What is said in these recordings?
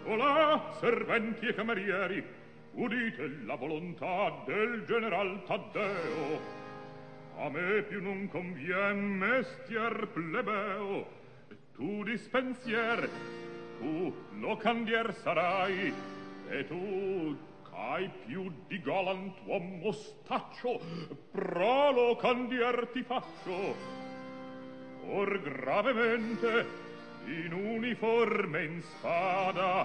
Olà, serventi e camerieri, udite la volontà del general Taddeo. A me più non convien mestier plebeo. Tu dispensier, tu locandier sarai, e tu c'hai più di galantuom mostaccio, pro locandier ti faccio. Or gravemente, in uniforme in spada,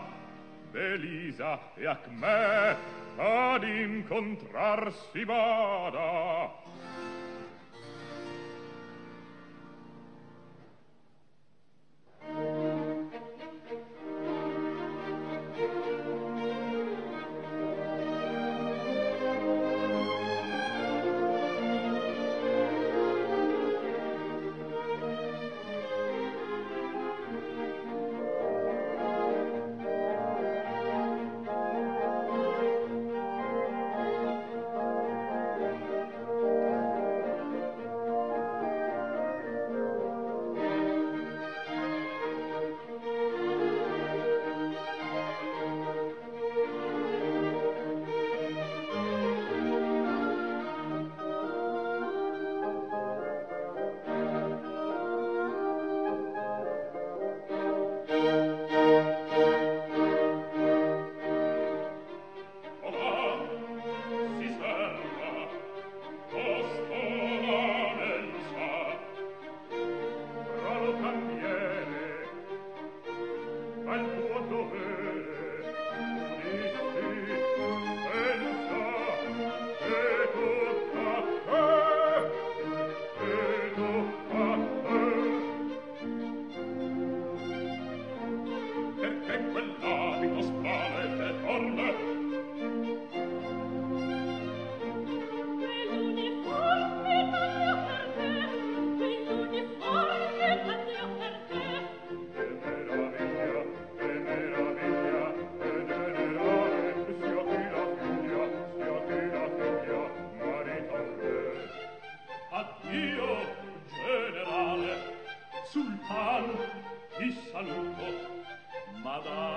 Belisa e Acme ad incontrar si vada. Sul pan ti saluto, madame.